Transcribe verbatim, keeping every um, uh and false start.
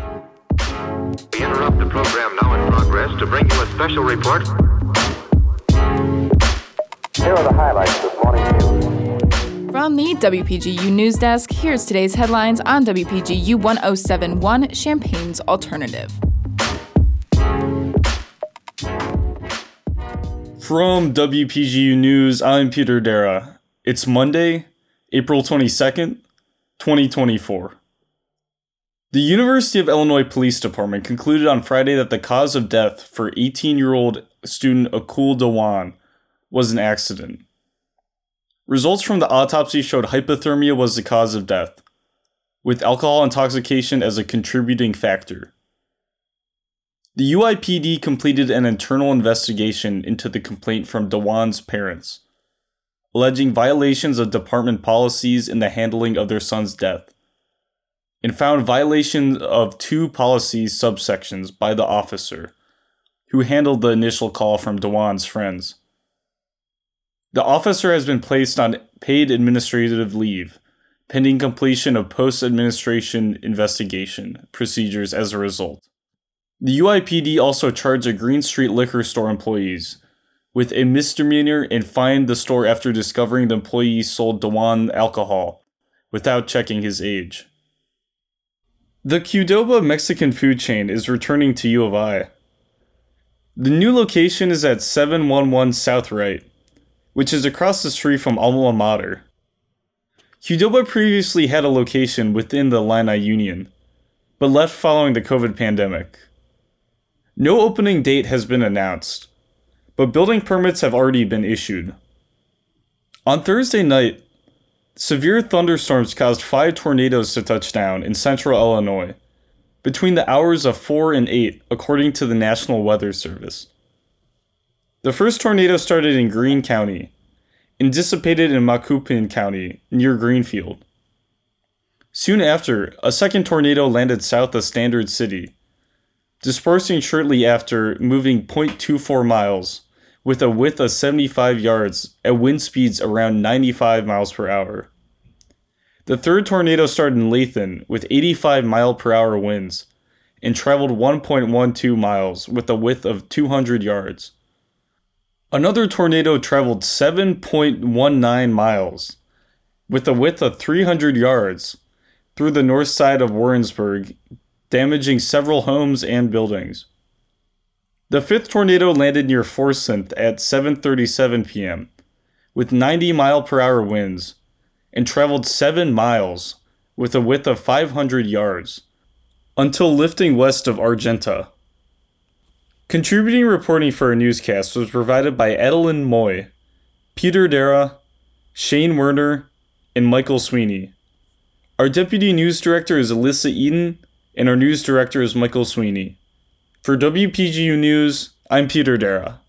We interrupt the program now in progress to bring you a special report. Here are the highlights this morning's news. From the W P G U News Desk, here's today's headlines on W P G U one oh seven point one, Champaign's Alternative. From W P G U News, I'm Peter Dara. It's Monday, April twenty-second, twenty twenty-four. The University of Illinois Police Department concluded on Friday that the cause of death for eighteen-year-old student Akul Dewan was an accident. Results from the autopsy showed hypothermia was the cause of death, with alcohol intoxication as a contributing factor. The U I P D completed an internal investigation into the complaint from Dewan's parents, alleging violations of department policies in the handling of their son's death, and found violations of two policy subsections by the officer who handled the initial call from Dewan's friends. The officer has been placed on paid administrative leave, pending completion of post-administration investigation procedures as a result. The U I P D also charged a Green Street liquor store employees with a misdemeanor and fined the store after discovering the employee sold Dewan alcohol without checking his age. The Qdoba Mexican food chain is returning to U of I. The new location is at seven eleven South Wright, which is across the street from Alma Mater. Qdoba previously had a location within the Illini Union, but left following the COVID pandemic. No opening date has been announced, but building permits have already been issued. On Thursday night, severe thunderstorms caused five tornadoes to touch down in central Illinois, between the hours of four and eight, according to the National Weather Service. The first tornado started in Greene County and dissipated in Macoupin County, near Greenfield. Soon after, a second tornado landed south of Standard City, dispersing shortly after, moving zero point two four miles, with a width of seventy-five yards at wind speeds around ninety-five miles per hour. The third tornado started in Lathan with eighty-five mile per hour winds and traveled one point one two miles with a width of two hundred yards. Another tornado traveled seven point one nine miles with a width of three hundred yards through the north side of Warrensburg, damaging several homes and buildings. The fifth tornado landed near Forsyth at seven thirty-seven p.m. with ninety mile per hour winds and traveled seven miles with a width of five hundred yards until lifting west of Argenta. Contributing reporting for our newscast was provided by Adeline Moy, Peter Dara, Shane Werner, and Michael Sweeney. Our deputy news director is Alyssa Eden, and our news director is Michael Sweeney. For W P G U News, I'm Peter Dara.